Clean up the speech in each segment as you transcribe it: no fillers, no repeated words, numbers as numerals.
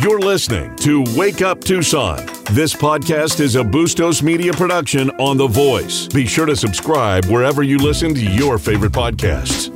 You're listening to Wake Up Tucson. This podcast is a Bustos Media production on The Voice. Be sure to subscribe wherever you listen to your favorite podcasts.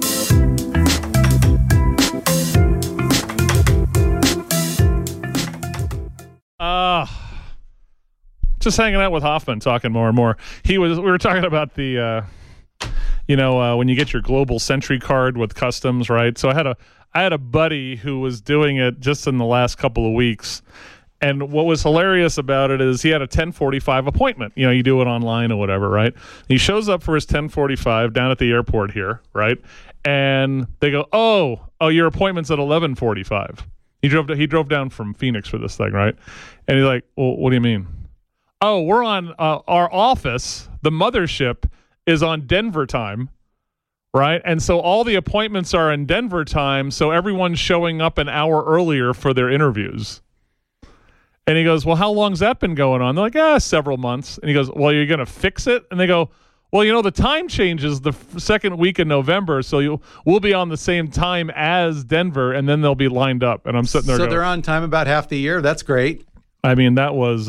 Just hanging out with Hoffman, talking more and more. We were talking about the, when you get your Global Century card with customs, right? So I had a buddy who was doing it just in the last couple of weeks. And what was hilarious about it is he had a 10:45 appointment. You do it online or whatever, right? He shows up for his 10:45 down at the airport here, right? And they go, oh, your appointment's at 11:45. He drove down from Phoenix for this thing, right? And he's like, well, what do you mean? Oh, we're on our office. The mothership is on Denver time, right? And so all the appointments are in Denver time, so everyone's showing up an hour earlier for their interviews. And he goes, well, how long's that been going on? They're like, several months. And he goes, well, you're going to fix it? And they go, well, the time changes the second week in November, so we'll be on the same time as Denver, and then they'll be lined up. And I'm sitting there So going, they're on time about half the year. That's great. I mean, that was...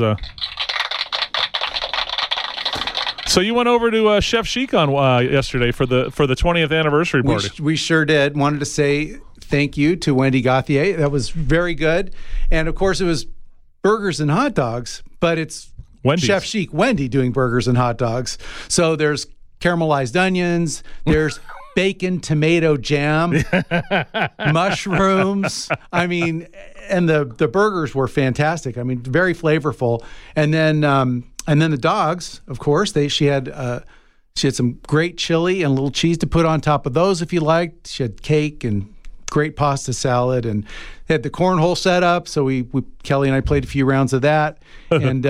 So you went over to Chef Chic on yesterday for the 20th anniversary party. We sure did. Wanted to say thank you to Wendy Gauthier. That was very good. And, of course, it was burgers and hot dogs, but it's Wendy's. Chef Chic, Wendy, doing burgers and hot dogs. So there's caramelized onions, there's bacon, tomato jam, mushrooms. I mean, and the burgers were fantastic. I mean, very flavorful. And then the dogs, of course, she had some great chili and a little cheese to put on top of those if you liked. She had cake and great pasta salad, and they had the cornhole set up. So Kelly and I played a few rounds of that, and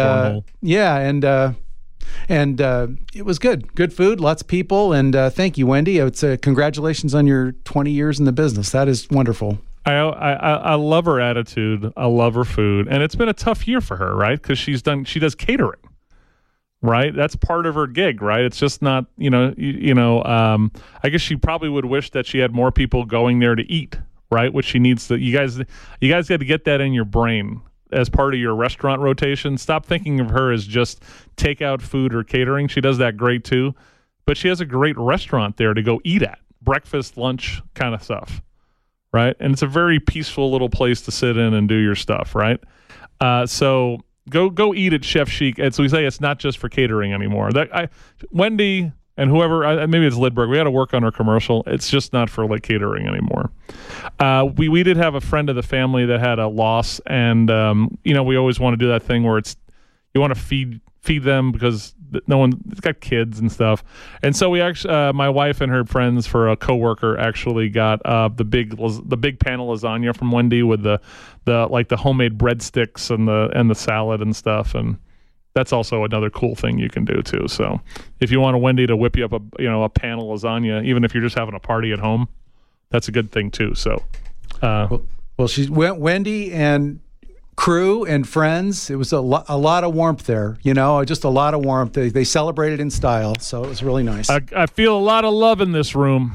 and it was good. Good food, lots of people, and thank you, Wendy. It's congratulations on your 20 years in the business. That is wonderful. I love her attitude. I love her food, and it's been a tough year for her, right? Because she does catering. Right, that's part of her gig, right? It's just not, I guess she probably would wish that she had more people going there to eat, right? Which she needs to. You guys got to get that in your brain as part of your restaurant rotation. Stop thinking of her as just takeout food or catering. She does that great too, but she has a great restaurant there to go eat at, breakfast, lunch kind of stuff, right? And it's a very peaceful little place to sit in and do your stuff, right? So. Go eat at Chef Chic. As we say, it's not just for catering anymore. Wendy and whoever, maybe it's Lidberg, we got to work on our commercial. It's just not for catering anymore. We did have a friend of the family that had a loss, and we always want to do that thing where you want to feed them because it's got kids and stuff. And so we actually, my wife and her friends for a coworker actually got the big pan of lasagna from Wendy with the homemade breadsticks and the salad and stuff. And that's also another cool thing you can do too. So if you want a Wendy to whip you up a pan of lasagna, even if you're just having a party at home, that's a good thing too. So, well, she's Wendy and crew and friends. It was a lot of warmth there, just a lot of warmth. They celebrated in style, so it was really nice. I feel a lot of love in this room.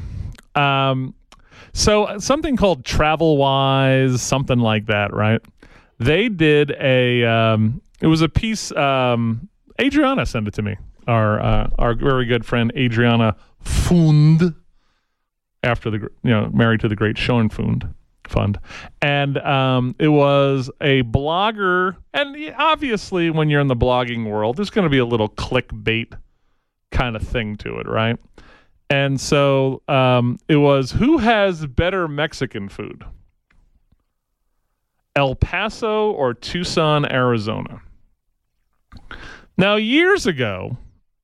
So something called TravelWise, something like that, right? They did it was a piece, Adriana sent it to me, our very good friend Adriana Fund, after married to the great Schoenfund Fund. And it was a blogger, and obviously when you're in the blogging world, there's going to be a little clickbait kind of thing to it, right? And so it was, who has better Mexican food? El Paso or Tucson, Arizona? Now, years ago,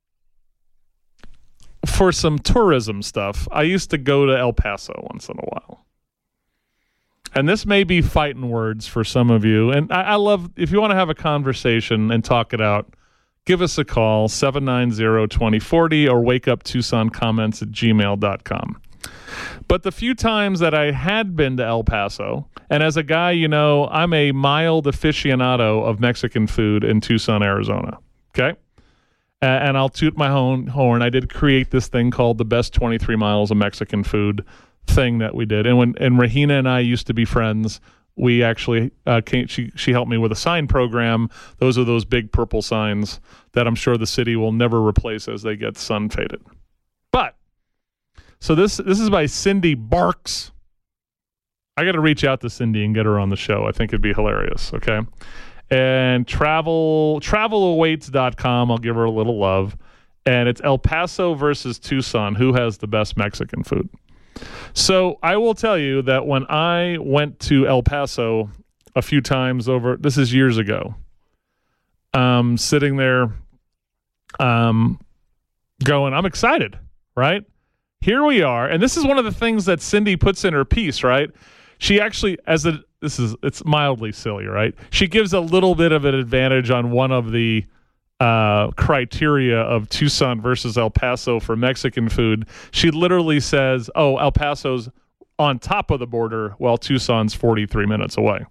for some tourism stuff, I used to go to El Paso once in a while. And this may be fighting words for some of you. And I love, if you want to have a conversation and talk it out, give us a call, 790-2040, or wakeuptucsoncomments@gmail.com. But the few times that I had been to El Paso, and as a guy, I'm a mild aficionado of Mexican food in Tucson, Arizona. Okay? And I'll toot my own horn. I did create this thing called the Best 23 Miles of Mexican Food thing that we did. And when Regina and I used to be friends, we actually she helped me with a sign program. Those are those big purple signs that I'm sure the city will never replace as they get sun faded. But so this is by Cindy Barks. I got to reach out to Cindy and get her on the show. I think it'd be hilarious. Okay. And travelawaits.com. I'll give her a little love. And it's El Paso versus Tucson. Who has the best Mexican food? So I will tell you that when I went to El Paso a few times this is years ago, sitting there going, I'm excited, right? Here we are. And this is one of the things that Cindy puts in her piece, right? She actually, it's mildly silly, right? She gives a little bit of an advantage on one of the criteria of Tucson versus El Paso for Mexican food. She literally says, El Paso's on top of the border while Tucson's 43 minutes away.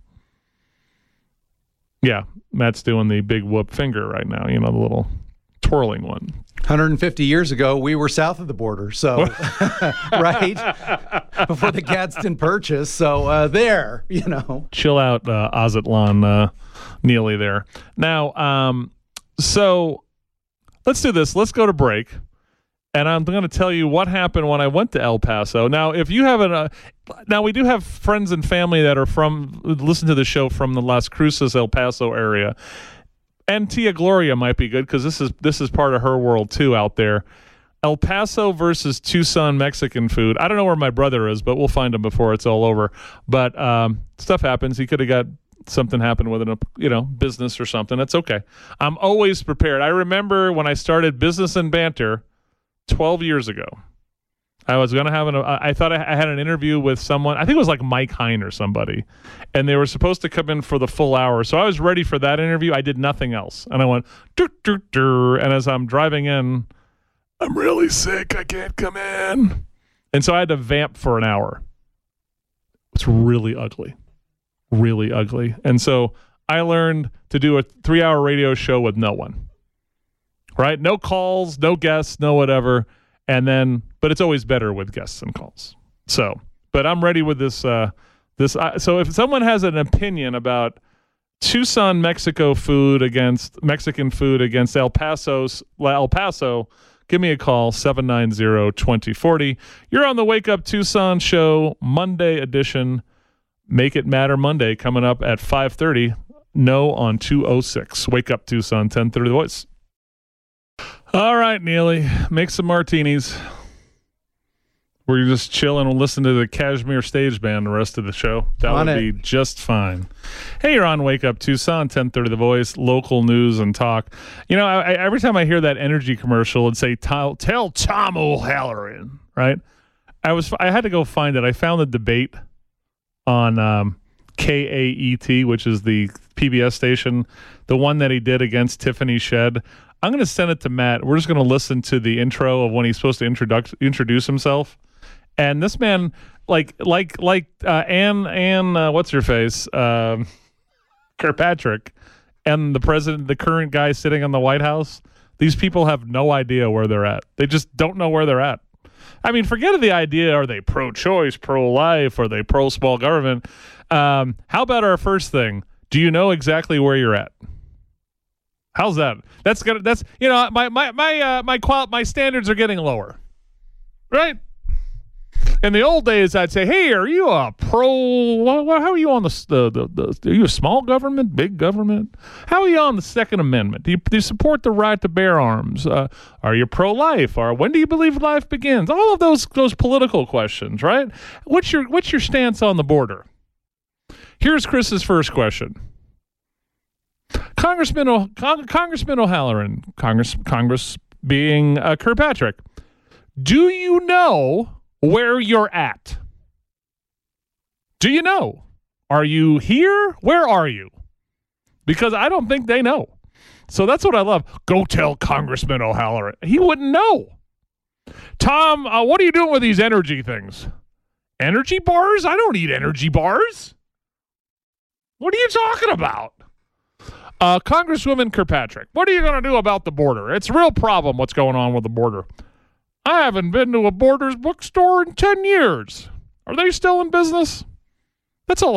Yeah, Matt's doing the big whoop finger right now, the little twirling one. 150 years ago, we were south of the border, so right before the Gadsden Purchase. So there, chill out, Azatlan Neely there. Now, so let's do this. Let's go to break, and I'm going to tell you what happened when I went to El Paso. Now, if you haven't, now we do have friends and family that are listen to the show from the Las Cruces, El Paso area. And Tia Gloria might be good because this is part of her world too out there. El Paso versus Tucson Mexican food. I don't know where my brother is, but we'll find him before it's all over. But stuff happens. He could have got something happen with a business or something. That's okay. I'm always prepared. I remember when I started Business and Banter 12 years ago. I was going to have I thought I had an interview with someone. I think it was like Mike Hine or somebody. And they were supposed to come in for the full hour. So I was ready for that interview. I did nothing else. And I went, and as I'm driving in, I'm really sick. I can't come in. And so I had to vamp for an hour. It's really ugly. Really ugly. And so I learned to do a 3-hour radio show with no one. Right? No calls, no guests, no whatever. And then, but it's always better with guests and calls. So, but I'm ready with this. So if someone has an opinion about Tucson, Mexican food against El Paso, give me a call, 790-2040. You're on the Wake Up Tucson show, Monday edition. Make It Matter Monday coming up at 5:30. No on 206. Wake Up Tucson, 1030 The Voice. All right, Neely, make some martinis. We're just chilling and listen to the Kashmir Stage Band the rest of the show. That would be just fine. Hey, you're on Wake Up Tucson, 1030 The Voice, local news and talk. Every time I hear that energy commercial, it'd say, tell Tom O'Halloran, right? I had to go find it. I found the debate on KAET, which is the PBS station, the one that he did against Tiffany Shedd. I'm going to send it to Matt. We're just going to listen to the intro of when he's supposed to introduce himself. And this man, like Ann, what's her face, Kirkpatrick, and the current guy sitting in the White House. These people have no idea where they're at. They just don't know where they're at. I mean, forget the idea. Are they pro-choice, pro-life? Are they pro-small government? How about our first thing? Do you know exactly where you're at? How's that? My standards are getting lower, right? In the old days, I'd say, "Hey, are you a pro? How are you on the? Are you a small government, big government? How are you on the Second Amendment? Do you support the right to bear arms? Are you pro-life? Or when do you believe life begins? All of those political questions, right? What's your stance on the border? Here's Chris's first question. Congressman O'Halloran, Congress being Kirkpatrick, do you know where you're at? Do you know? Are you here? Where are you? Because I don't think they know. So that's what I love. Go tell Congressman O'Halloran. He wouldn't know. Tom, what are you doing with these energy things? Energy bars? I don't eat energy bars. What are you talking about? Congresswoman Kirkpatrick, what are you going to do about the border? It's a real problem what's going on with the border. I haven't been to a Borders bookstore in 10 years. Are they still in business? That's all I want.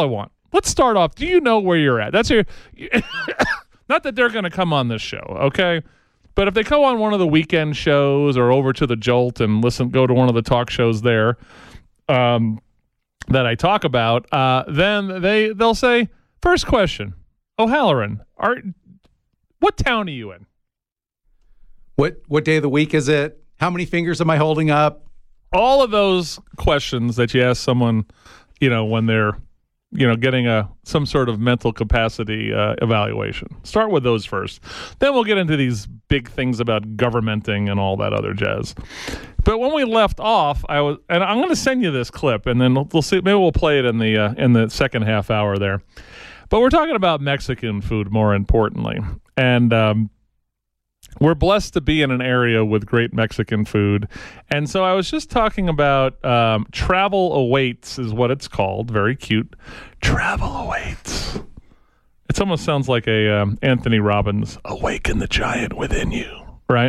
let's start off. Do you know where you're at? That's your. Not that they're going to come on this show, okay? But if they go on one of the weekend shows or over to the Jolt and go to one of the talk shows there that I talk about, then they'll say, first question, O'Halloran, what town are you in? What day of the week is it? How many fingers am I holding up? All of those questions that you ask someone, when they're, getting some sort of mental capacity evaluation. Start with those first. Then we'll get into these big things about governmenting and all that other jazz. But when we left off, and I'm going to send you this clip, and then we'll see. Maybe we'll play it in the second half hour there. But we're talking about Mexican food more importantly, and we're blessed to be in an area with great Mexican food. And so I was just talking about Travel Awaits is what it's called. Very cute. Travel Awaits. It almost sounds like a Anthony Robbins, Awaken the Giant Within You, right?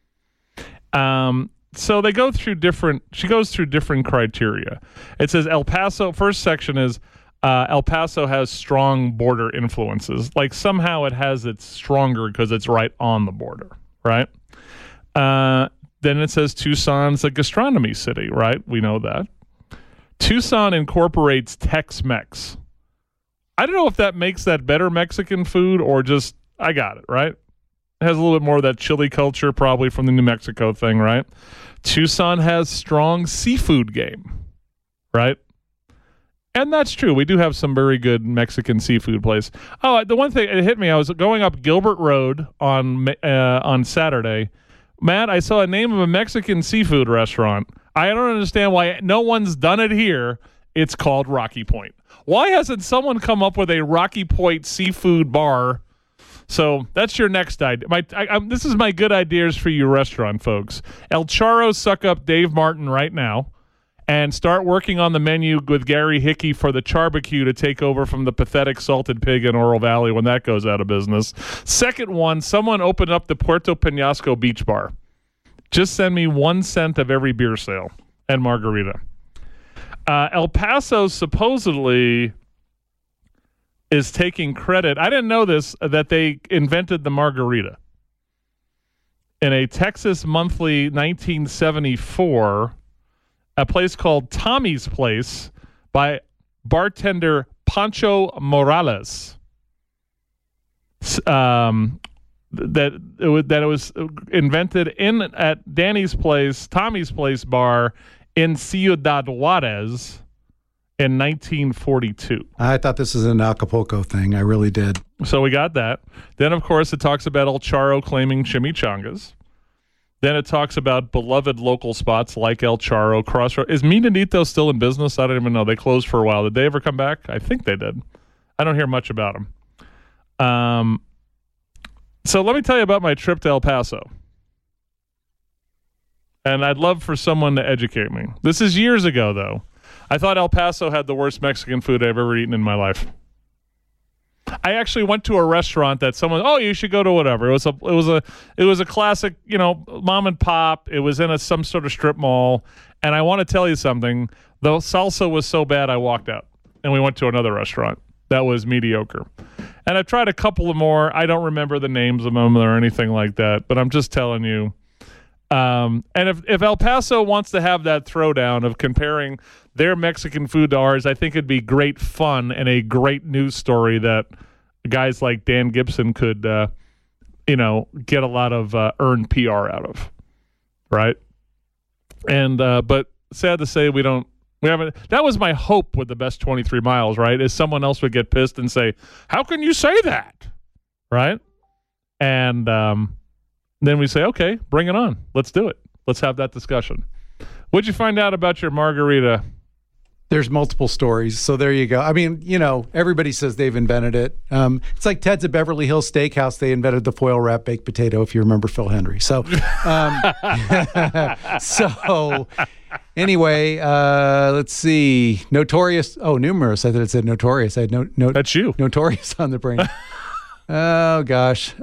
So she goes through different criteria. It says El Paso, first section is El Paso has strong border influences. Like somehow it has its stronger because it's right on the border, right? Then it says Tucson's a gastronomy city, right? We know that. Tucson incorporates Tex-Mex. I don't know if that makes that better Mexican food or just, I got it, right? It has a little bit more of that chili culture probably from the New Mexico thing, right? Tucson has strong seafood game, right? And that's true. We do have some very good Mexican seafood place. Oh, the one thing, it hit me. I was going up Gilbert Road on Saturday. Matt, I saw a name of a Mexican seafood restaurant. I don't understand why no one's done it here. It's called Rocky Point. Why hasn't someone come up with a Rocky Point seafood bar? So that's your next idea. This is my good ideas for you restaurant folks. El Charro suck up Dave Martin right now. And start working on the menu with Gary Hickey for the Charbecue to take over from the pathetic Salted Pig in Oro Valley when that goes out of business. Second one, someone open up the Puerto Penasco Beach Bar. Just send me 1 cent of every beer sale and margarita. El Paso supposedly is taking credit. I didn't know this, that they invented the margarita. In a Texas Monthly 1974... a place called Tommy's Place by bartender Pancho Morales. That it was invented at Danny's Place, Tommy's Place bar in Ciudad Juarez in 1942. I thought this was an Acapulco thing. I really did. So we got that. Then, of course, it talks about El Charro claiming chimichangas. Then it talks about beloved local spots like El Charro, Crossroads. Is Minanito still in business? I don't even know. They closed for a while. Did they ever come back? I think they did. I don't hear much about them. So let me tell you about my trip to El Paso. And I'd love for someone to educate me. This is years ago, though. I thought El Paso had the worst Mexican food I've ever eaten in my life. I actually went to a restaurant that someone, you should go to whatever. It was a classic, mom and pop. It was in some sort of strip mall. And I want to tell you something. The salsa was so bad, I walked out. And we went to another restaurant that was mediocre. And I've tried a couple of more. I don't remember the names of them or anything like that. But I'm just telling you. And if El Paso wants to have that throwdown of comparing their Mexican food to ours, I think it'd be great fun and a great news story that guys like Dan Gibson could, get a lot of earned PR out of, right? And but sad to say, we haven't. That was my hope with the best 23 miles, right? Is someone else would get pissed and say, "How can you say that?" Right? And then we say, "Okay, bring it on. Let's do it. Let's have that discussion." What'd you find out about your margarita? There's multiple stories. So there you go. I mean, everybody says they've invented it. It's like Ted's at Beverly Hills Steakhouse. They invented the foil wrap baked potato, if you remember Phil Henry. So, anyway, let's see. Notorious. Oh, numerous. I thought it said notorious. I had no. That's you. Notorious on the brain. Oh, gosh.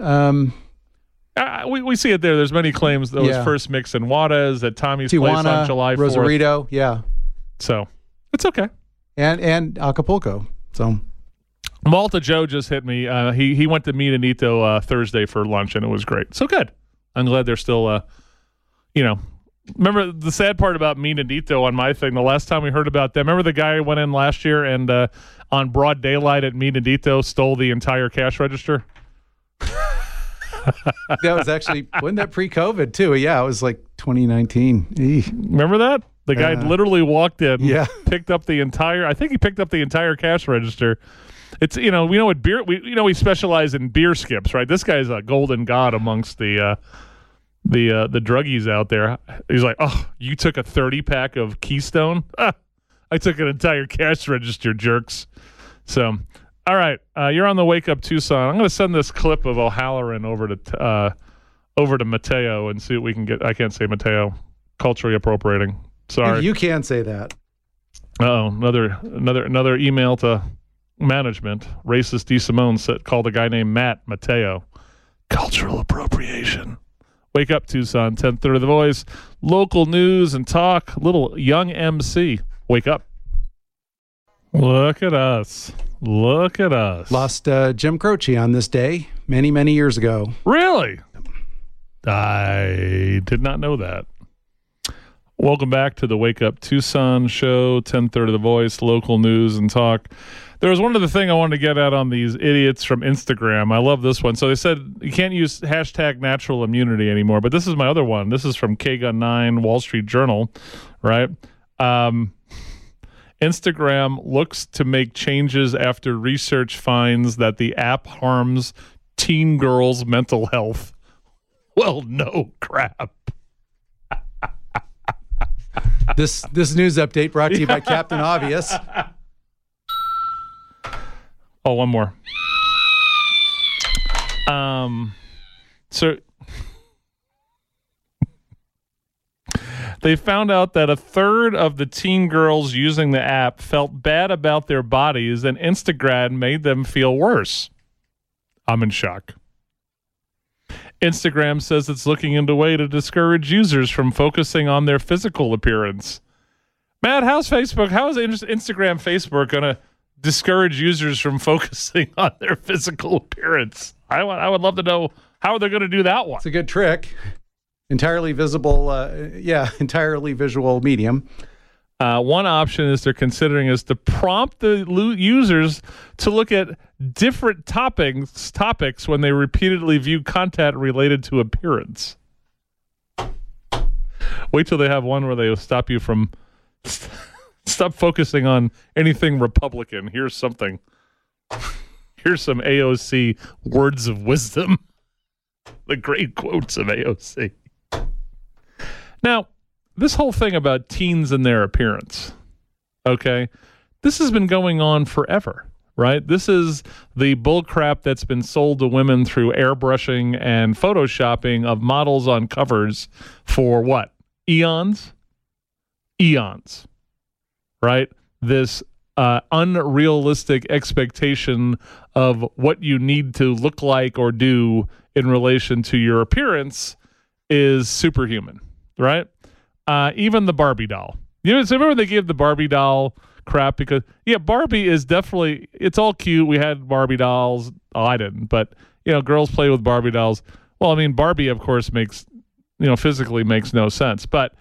We see it there. There's many claims that was first mixed in Juarez at Tommy's Place on July 4th. Rosarito, yeah. So it's okay. And Acapulco. So Malta Joe just hit me. He went to Meet Anito Thursday for lunch, and it was great. So good. I'm glad they're still, remember the sad part about Meet Anito on my thing, the last time we heard about them, remember the guy who went in last year and on broad daylight at Meet Anito stole the entire cash register? That was actually, wasn't that pre-COVID too? Yeah, it was like 2019. Remember that? The guy literally walked in, picked up the entire, I think he picked up the entire cash register. It's, we know what beer, we specialize in beer skips, right? This guy's a golden god amongst the druggies out there. He's like, oh, you took a 30-pack of Keystone? I took an entire cash register, jerks. So, all right, you're on the Wake Up Tucson. I'm going to send this clip of O'Halloran over to Mateo and see what we can get. I can't say Mateo. Culturally appropriating. Sorry. You can say that. Oh, another email to management. Racist DeSimone called a guy named Matt Mateo. Cultural appropriation. Wake Up Tucson, 10:30 The Voice. Local news and talk. Little young MC. Wake up. Look at us. Look at us. Lost Jim Croce on this day many, many years ago. Really? I did not know that. Welcome back to the Wake Up Tucson show, 10:30 The Voice, local news and talk. There was one other thing I wanted to get at on these idiots from Instagram. I love this one. So they said you can't use hashtag natural immunity anymore, but this is my other one. This is from KGUN9, Wall Street Journal, right? Instagram looks to make changes after research finds that the app harms teen girls' mental health. Well, no crap. This news update brought to you by Captain Obvious. Oh, one more. So they found out that a third of the teen girls using the app felt bad about their bodies, and Instagram made them feel worse. I'm in shock. Instagram says it's looking into a way to discourage users from focusing on their physical appearance. Matt, how is Instagram, Facebook going to discourage users from focusing on their physical appearance? I would love to know how they're going to do that one. It's a good trick. Entirely visible, entirely visual medium. One option is they're considering is to prompt the users to look at different topics when they repeatedly view content related to appearance. Wait till they have one where they stop you from stop focusing on anything Republican. Here's something. Here's some AOC words of wisdom. The great quotes of AOC. Now, this whole thing about teens and their appearance, okay, this has been going on forever, right? This is the bullcrap that's been sold to women through airbrushing and photoshopping of models on covers for what? Eons, right? This unrealistic expectation of what you need to look like or do in relation to your appearance is superhuman, right? Even the Barbie doll. So remember they gave the Barbie doll crap because, Barbie is definitely, it's all cute. We had Barbie dolls. Oh, I didn't. But, girls play with Barbie dolls. Well, I mean, Barbie, of course, physically makes no sense. But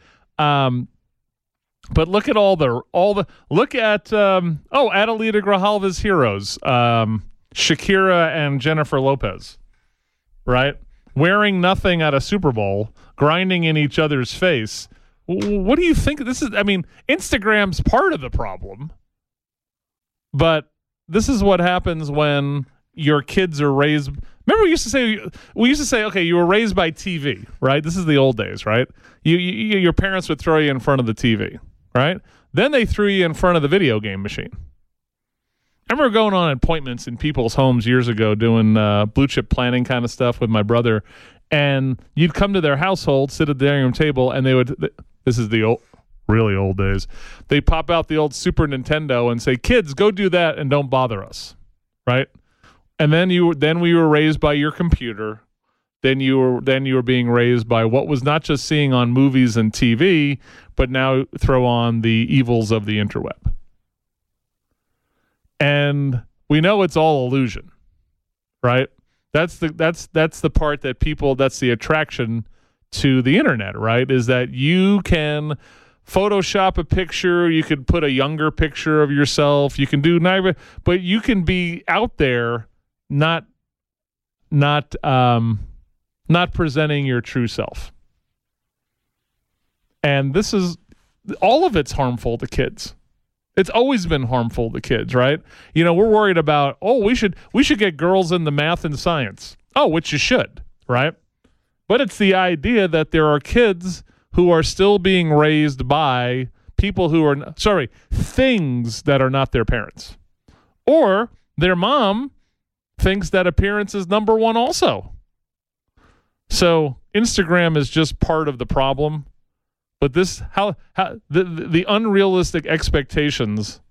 look at look at Adelita Grijalva's heroes, Shakira and Jennifer Lopez, right? Wearing nothing at a Super Bowl, grinding in each other's face. What do you think this is? I mean, Instagram's part of the problem, but this is what happens when your kids are raised. Remember, we used to say, okay, you were raised by TV, right? This is the old days, right? Your parents would throw you in front of the TV, right? Then they threw you in front of the video game machine. I remember going on appointments in people's homes years ago doing blue chip planning kind of stuff with my brother, and you'd come to their household, sit at the dining room table, and they would. This is the really old days. They pop out the old Super Nintendo and say, "Kids, go do that and don't bother us," right? And then we were raised by your computer. Then you were being raised by what was not just seeing on movies and TV, but now throw on the evils of the interweb. And we know it's all illusion, right? That's the part that people, that's the attraction to the internet, right? Is that you can Photoshop a picture, you could put a younger picture of yourself, you can do neither, but you can be out there not presenting your true self. And this is, all of it's harmful to kids. It's always been harmful to kids, right? You know, we're worried about, we should get girls into math and science. Oh, which you should, right? But it's the idea that there are kids who are still being raised by people who are, things that are not their parents. Or their mom thinks that appearance is number one also. So Instagram is just part of the problem. But this, how the unrealistic expectations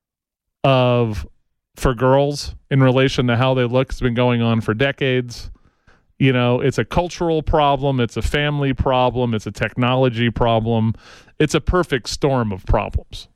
for girls in relation to how they look has been going on for decades. You know, it's a cultural problem, it's a family problem, it's a technology problem. It's a perfect storm of problems.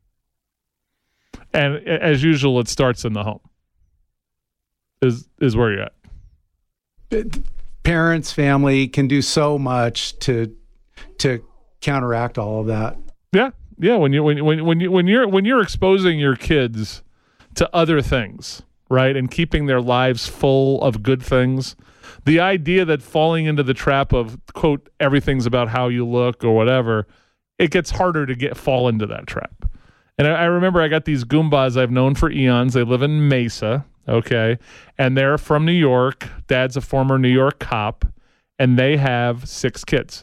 And as usual, it starts in the home. Is where you're at. Parents, family can do so much to counteract all of that. Yeah. When you're exposing your kids to other things, right, and keeping their lives full of good things, the idea that falling into the trap of, quote, everything's about how you look or whatever, it gets harder to fall into that trap. And I remember I got these Goombas I've known for eons. They live in Mesa, okay, and they're from New York. Dad's a former New York cop, and they have 6 kids.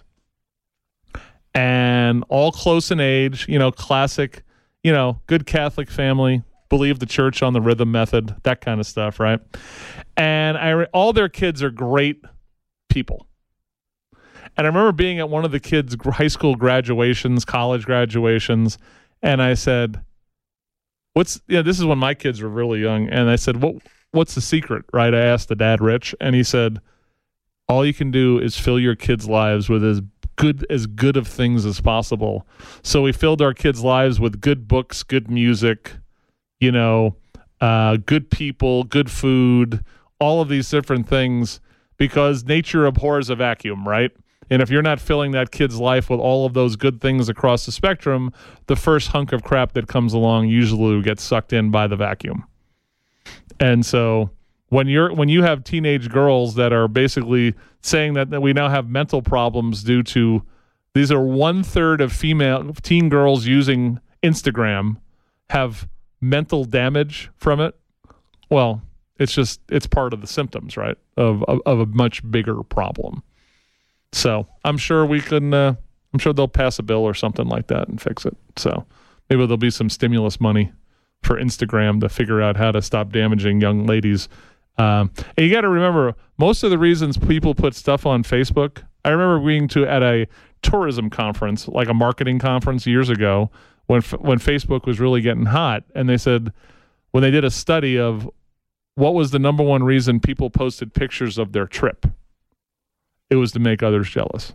And all close in age, you know, classic, you know, good Catholic family, believe the church on the rhythm method, that kind of stuff, right? And all their kids are great people. And I remember being at one of the kids' high school graduations, college graduations, and I said, this is when my kids were really young, and I said, what's the secret, right? I asked the dad, Rich, and he said, all you can do is fill your kids' lives with as good of things as possible. So we filled our kids' lives with good books, good music, you know, good people, good food, all of these different things, because nature abhors a vacuum, right? And if you're not filling that kid's life with all of those good things across the spectrum, the first hunk of crap that comes along usually gets sucked in by the vacuum. And so when you have teenage girls that are basically saying that we now have mental problems due to, these are 1/3 of female teen girls using Instagram have mental damage from it. Well, it's part of the symptoms, right, of a much bigger problem. So I'm sure I'm sure they'll pass a bill or something like that and fix it. So maybe there'll be some stimulus money for Instagram to figure out how to stop damaging young ladies. And you got to remember, most of the reasons people put stuff on Facebook, I remember being at a tourism conference, like a marketing conference years ago, when Facebook was really getting hot, and they said, when they did a study of what was the number one reason people posted pictures of their trip, it was to make others jealous.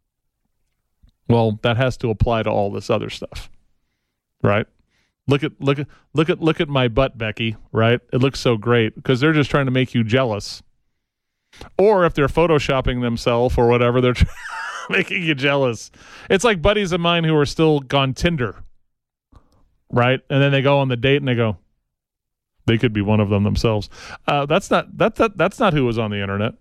Well, that has to apply to all this other stuff, right? Look at my butt, Becky, right? It looks so great, because they're just trying to make you jealous. Or if they're photoshopping themselves or whatever, they're making you jealous. It's like buddies of mine who are still on Tinder, right? And then they go on the date and they go, they could be one of them themselves. That's not who was on the internet.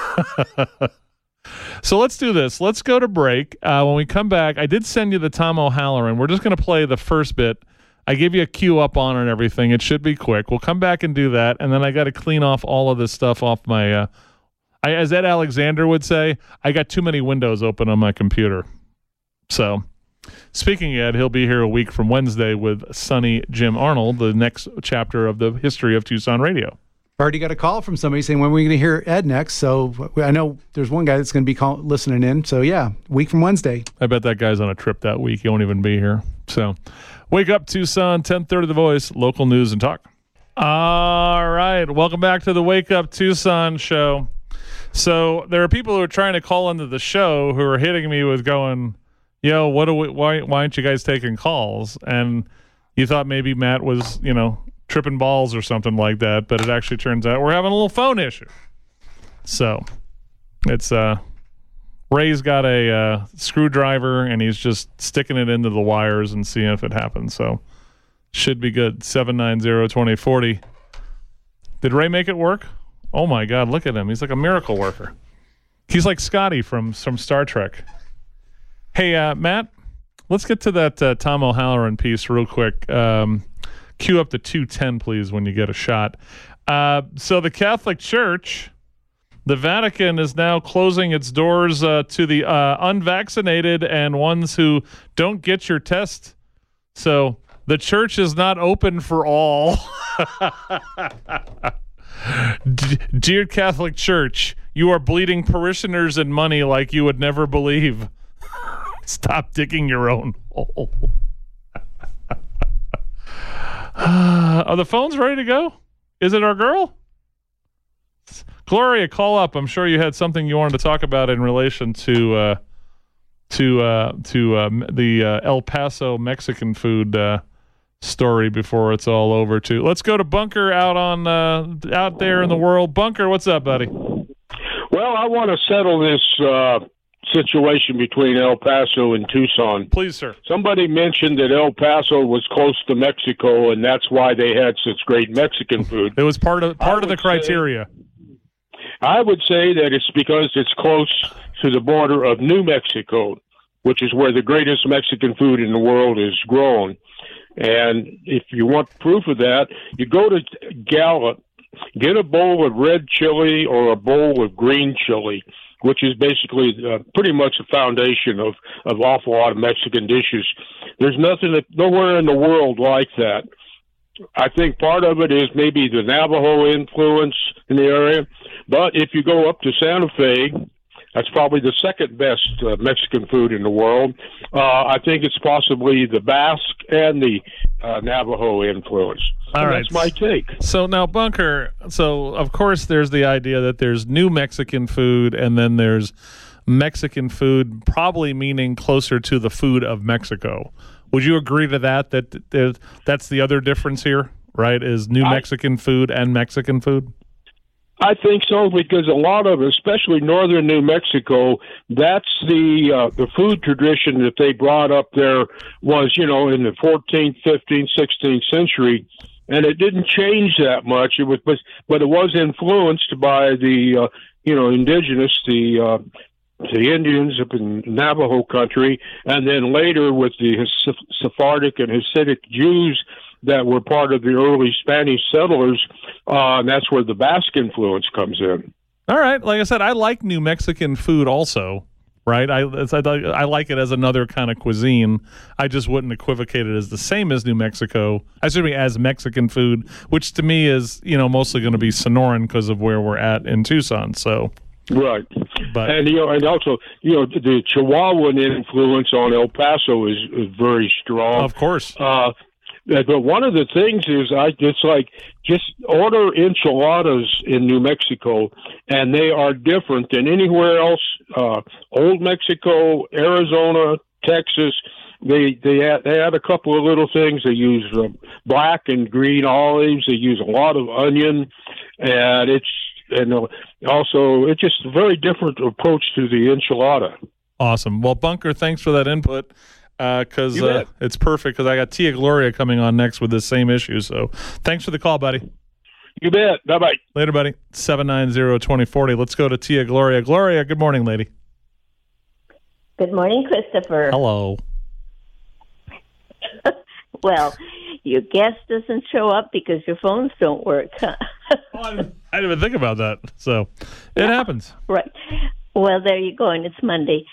So let's do this. Let's go to break. When we come back, I did send you the Tom O'Halloran. We're just going to play the first bit. I gave you a cue up on and everything. It should be quick. We'll come back and do that, and then I got to clean off all of this stuff off my as Ed Alexander would say, I got too many windows open on my computer. So, speaking of Ed, he'll be here a week from Wednesday with Sonny Jim Arnold, the next chapter of the history of Tucson radio. Already got a call from somebody saying, when are we going to hear Ed next? So I know there's one guy that's going to be listening in. So yeah, week from Wednesday. I bet that guy's on a trip that week. He won't even be here. So wake up, Tucson, 10:30 The Voice, local news and talk. All right. Welcome back to the Wake Up Tucson show. So there are people who are trying to call into the show who are hitting me with going, yo, why aren't you guys taking calls? And you thought maybe Matt was, tripping balls or something like that, but it actually turns out we're having a little phone issue. So it's Ray's got a screwdriver, and he's just sticking it into the wires and seeing if it happens. So should be good. 790-2040. Did Ray make it work? Oh my God, look at him. He's like a miracle worker. He's like Scotty from Star Trek. Hey, Matt, let's get to that Tom O'Halloran piece real quick. Cue up the 210, please, when you get a shot. So the Catholic Church, the Vatican, is now closing its doors to the unvaccinated and ones who don't get your test. So the church is not open for all. Dear Catholic Church, you are bleeding parishioners and money like you would never believe. Stop digging your own hole. Are the phones ready to go? Is it our girl? Gloria, call up. I'm sure you had something you wanted to talk about in relation to the El Paso Mexican food story before it's all over too. Let's go to Bunker out there in the world. Bunker, what's up, buddy? Well, I want to settle this situation between El Paso and Tucson. Please, sir. Somebody mentioned that El Paso was close to Mexico, and that's why they had such great Mexican food. It was part of the criteria. I would say that it's because it's close to the border of New Mexico, which is where the greatest Mexican food in the world is grown. And if you want proof of that, you go to Gallup, get a bowl of red chili or a bowl of green chili, which is basically pretty much the foundation of an awful lot of Mexican dishes. There's nowhere in the world like that. I think part of it is maybe the Navajo influence in the area. But if you go up to Santa Fe, that's probably the second best Mexican food in the world. I think it's possibly the Basque and the Navajo influence. All right. That's my take. So now, Bunker, so of course there's the idea that there's new Mexican food and then there's Mexican food, probably meaning closer to the food of Mexico. Would you agree to that that's the other difference here, right, is new Mexican food and Mexican food? I think so, because a lot of, especially northern New Mexico, that's the food tradition that they brought up there was, in the 14th, 15th, 16th century, and it didn't change that much. It was, but it was influenced by the, indigenous, the Indians up in Navajo country, and then later with the Sephardic and Hasidic Jews that were part of the early Spanish settlers, and that's where the Basque influence comes in. All right. Like I said, I like New Mexican food also, right? I like it as another kind of cuisine. I just wouldn't equivocate it as the same as New Mexico, as Mexican food, which to me is, mostly going to be Sonoran because of where we're at in Tucson, so... Right, but and also the Chihuahuan influence on El Paso is very strong. Of course. But one of the things is it's like just order enchiladas in New Mexico, and they are different than anywhere else. Old Mexico, Arizona, Texas. They add a couple of little things. They use black and green olives. They use a lot of onion, and also it's just a very different approach to the enchilada. Awesome. Well, Bunker, thanks for that input. Because it's perfect, because I got Tia Gloria coming on next with this same issue. So thanks for the call, buddy. You bet. Bye-bye. Later, buddy. 790-2040. Let's go to Tia Gloria. Gloria, good morning, lady. Good morning, Christopher. Hello. Well, your guest doesn't show up because your phones don't work. I didn't even think about that. So it happens. Right. Well, there you go, and it's Monday.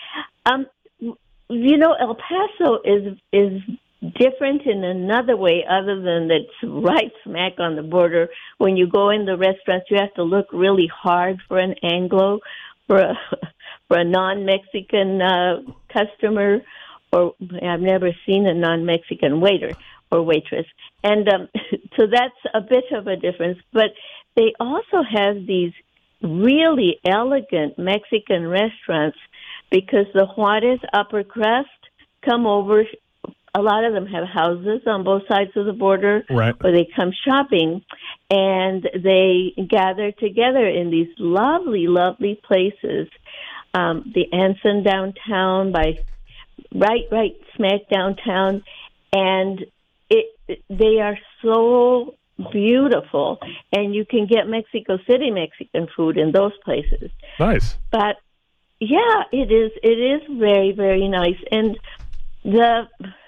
El Paso is different in another way other than that it's right smack on the border. When you go in the restaurants, you have to look really hard for an Anglo, for a non-Mexican customer, or I've never seen a non-Mexican waiter or waitress. And so that's a bit of a difference. But they also have these really elegant Mexican restaurants, because the Juarez upper crust come over a lot of them have houses on both sides of the border, Right. where they come shopping, and they gather together in these lovely, lovely places. The Anson downtown, right smack downtown, and they are so beautiful, and you can get Mexico City Mexican food in those places. Nice. But yeah, it is very, very nice, and the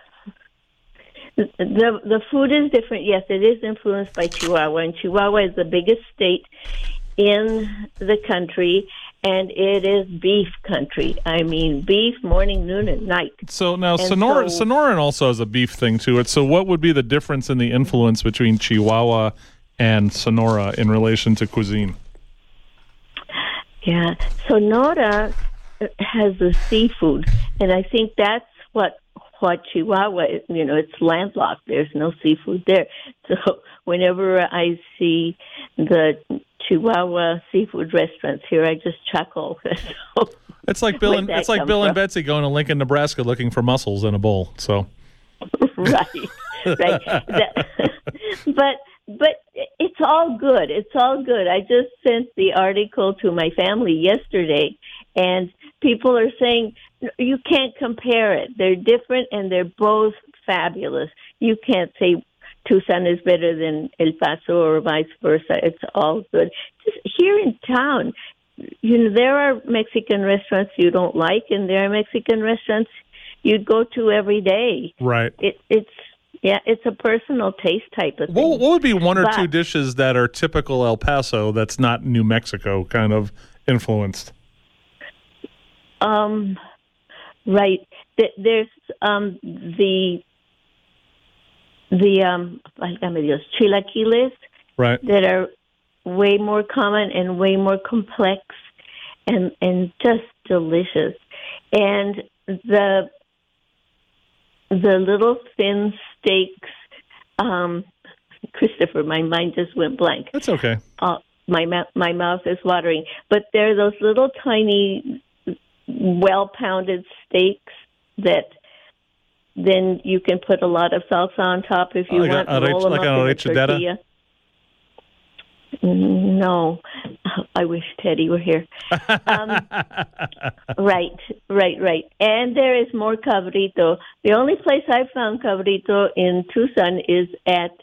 food is different. Yes, it is influenced by Chihuahua, and Chihuahua is the biggest state in the country, and it is beef country. I mean, beef morning, noon, and night. So now And Sonoran also has a beef thing to it. So what would be the difference in the influence between Chihuahua and Sonora in relation to cuisine? Yeah, Sonora has the seafood, and I think that's what Chihuahua is. You know, it's landlocked. There's no seafood there. So whenever I see the Chihuahua seafood restaurants here, I just chuckle. So, It's like Bill and Betsy going to Lincoln, Nebraska, looking for mussels in a bowl. So, right. But it's all good. It's all good. I just sent the article to my family yesterday, and people are saying you can't compare it. They're different, and they're both fabulous. You can't say Tucson is better than El Paso or vice versa. It's all good. Just here in town, you know, there are Mexican restaurants you don't like, and there are Mexican restaurants you'd go to every day. right. It's a personal taste type of thing. What would be one or But- two dishes that are typical El Paso that's not New Mexico kind of influenced? Right. There's válgame Dios, chilaquiles Right. that are way more common and way more complex and just delicious. And the little thin steaks, Christopher, my mind just went blank. That's okay. My mouth is watering. But they're those little tiny, well-pounded steaks that then you can put a lot of salsa on top if you want. Roll them up in a tortilla. No, I wish Teddy were here. Right. And there is more cabrito. The only place I've found cabrito in Tucson is at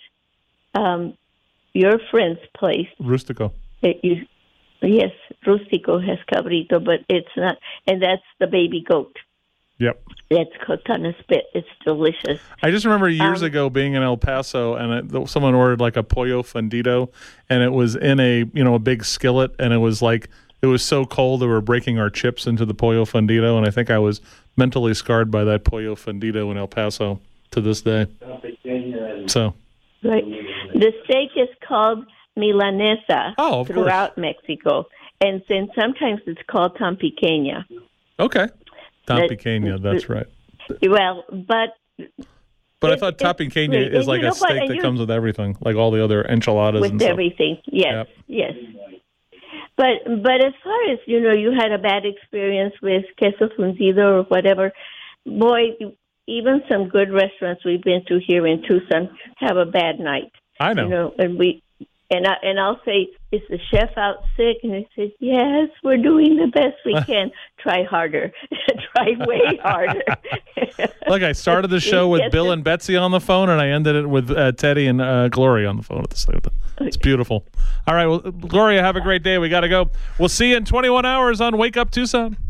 your friend's place. Rustico. Yes, Rustico has cabrito, but it's not, and that's the baby goat. Yep. That's cooked on a spit. It's delicious. I just remember years ago being in El Paso, and someone ordered like a pollo fundido, and it was in a big skillet, and it was so cold they were breaking our chips into the pollo fundido, and I think I was mentally scarred by that pollo fundido in El Paso to this day. So. Right. The steak is called milanesa throughout Mexico, and then sometimes it's called tan pequeña. Okay. Tan pequeña, that's right. Well, but I thought tan pequeña is like a steak that comes with everything, like all the other enchiladas and stuff. With everything, yes, yes. But as far as, you had a bad experience with queso fundido or whatever, boy, even some good restaurants we've been to here in Tucson have a bad night. I know. And I'll say, is the chef out sick? And he says, yes, we're doing the best we can. Try harder. Try way harder. Look, I started the show with Bill and Betsy on the phone, and I ended it with Teddy and Gloria on the phone at the same time. It's beautiful. All right, well, Gloria, have a great day. We got to go. We'll see you in 21 hours on Wake Up Tucson.